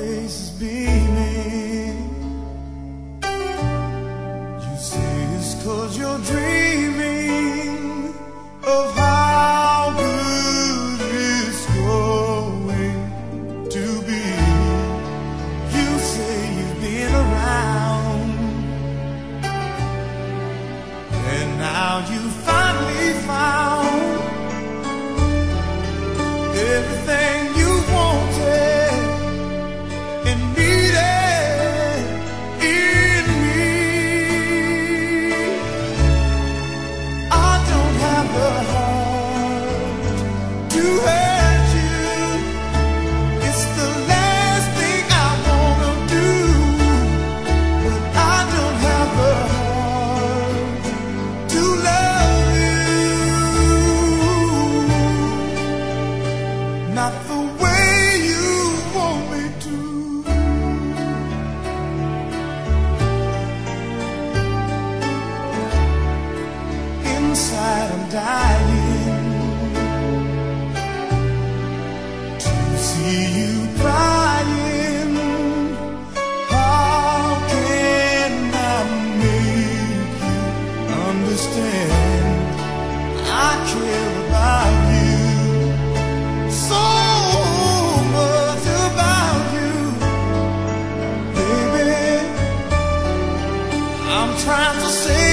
face is beaming. You say it's 'cause you're dreaming of how good it's going to be. You say you've been around, and now you finally found everything you wanted and needed in me. I don't have the heart to hurt you. It's the last thing I wanna do, but I don't have the heart to love you. Not the way you want me to. Inside I'm dying to see you crying. How can I make you understand? I care about you, so much about you, baby. I'm trying to say